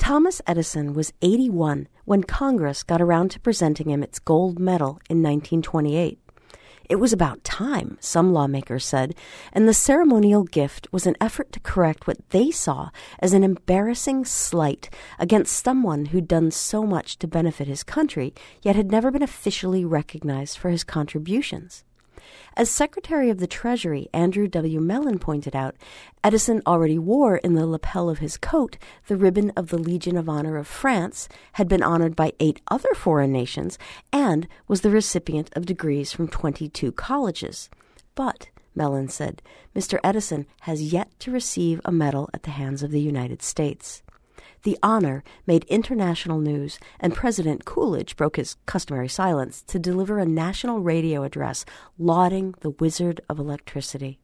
Thomas Edison was 81 when Congress got around to presenting him its gold medal in 1928. It was about time, some lawmakers said, and the ceremonial gift was an effort to correct what they saw as an embarrassing slight against someone who'd done so much to benefit his country, yet had never been officially recognized for his contributions. As Secretary of the Treasury Andrew W. Mellon pointed out, Edison already wore in the lapel of his coat the ribbon of the Legion of Honor of France, had been honored by 8 other foreign nations, and was the recipient of degrees from 22 colleges. But, Mellon said, Mr. Edison has yet to receive a medal at the hands of the United States. The honor made international news, and President Coolidge broke his customary silence to deliver a national radio address lauding the wizard of electricity.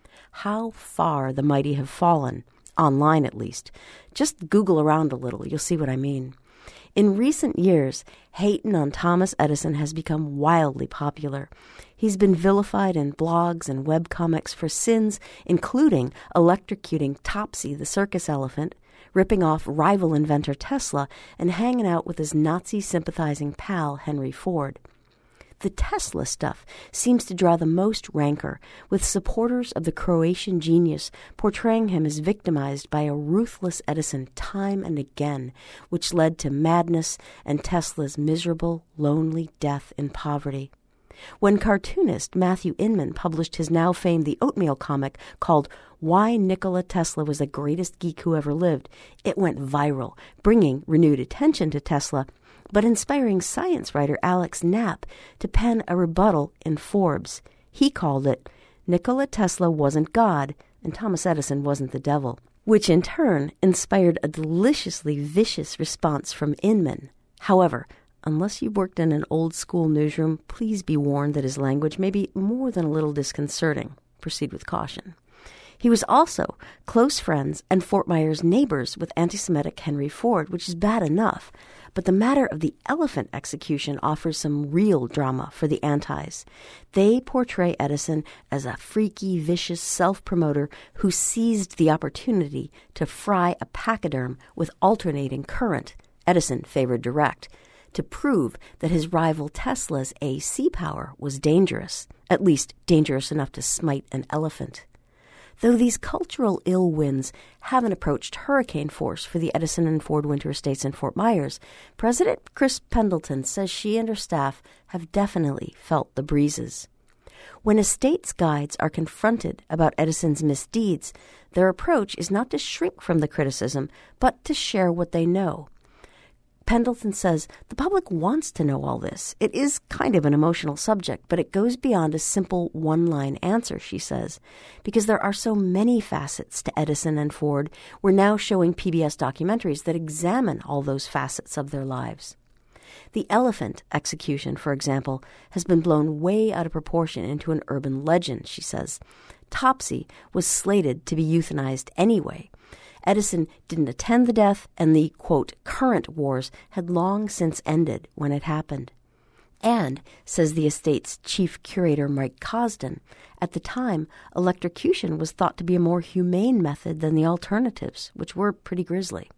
How far the mighty have fallen, online at least. Just Google around a little, you'll see what I mean. In recent years, hating on Thomas Edison has become wildly popular. He's been vilified in blogs and webcomics for sins including electrocuting Topsy the circus elephant, ripping off rival inventor Tesla, and hanging out with his Nazi-sympathizing pal Henry Ford. The Tesla stuff seems to draw the most rancor, with supporters of the Croatian genius portraying him as victimized by a ruthless Edison time and again, which led to madness and Tesla's miserable, lonely death in poverty. When cartoonist Matthew Inman published his now famed The Oatmeal comic called Why Nikola Tesla Was the Greatest Geek Who Ever Lived, it went viral, bringing renewed attention to Tesla, but inspiring science writer Alex Knapp to pen a rebuttal in Forbes. He called it, Nikola Tesla wasn't God, and Thomas Edison wasn't the devil, which in turn inspired a deliciously vicious response from Inman. However, unless you've worked in an old-school newsroom, please be warned that his language may be more than a little disconcerting. Proceed with caution. He was also close friends and Fort Myers neighbors with anti-Semitic Henry Ford, which is bad enough. But the matter of the elephant execution offers some real drama for the antis. They portray Edison as a freaky, vicious self-promoter who seized the opportunity to fry a pachyderm with alternating current. Edison favored direct, to prove that his rival Tesla's AC power was dangerous, at least dangerous enough to smite an elephant. Though these cultural ill winds haven't approached hurricane force for the Edison and Ford winter estates in Fort Myers, President Chris Pendleton says she and her staff have definitely felt the breezes. When estates guides are confronted about Edison's misdeeds, their approach is not to shrink from the criticism, but to share what they know. Pendleton says the public wants to know all this. It is kind of an emotional subject, but it goes beyond a simple one-line answer, she says. Because there are so many facets to Edison and Ford, we're now showing PBS documentaries that examine all those facets of their lives. The elephant execution, for example, has been blown way out of proportion into an urban legend, she says. Topsy was slated to be euthanized anyway. Edison didn't attend the death, and the, quote, current wars had long since ended when it happened. And, says the estate's chief curator Mike Cosden, at the time, electrocution was thought to be a more humane method than the alternatives, which were pretty grisly.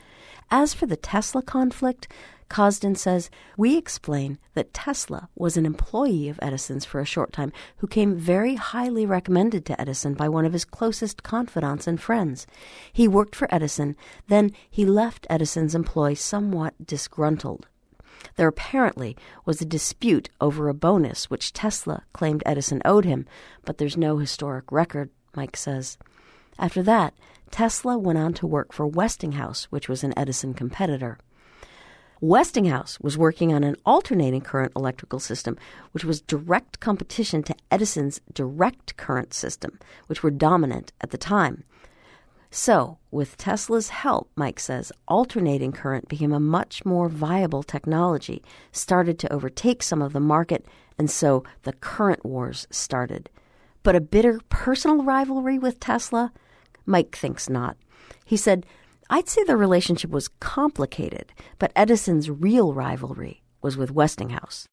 As for the Tesla conflict, Cosden says, we explain that Tesla was an employee of Edison's for a short time who came very highly recommended to Edison by one of his closest confidants and friends. He worked for Edison, then he left Edison's employ somewhat disgruntled. There apparently was a dispute over a bonus which Tesla claimed Edison owed him, but there's no historic record, Mike says. After that, Tesla went on to work for Westinghouse, which was an Edison competitor. Westinghouse was working on an alternating current electrical system, which was direct competition to Edison's direct current system, which were dominant at the time. So, with Tesla's help, Mike says, alternating current became a much more viable technology, started to overtake some of the market, and so the current wars started. But a bitter personal rivalry with Tesla? Mike thinks not. He said, I'd say the relationship was complicated, but Edison's real rivalry was with Westinghouse.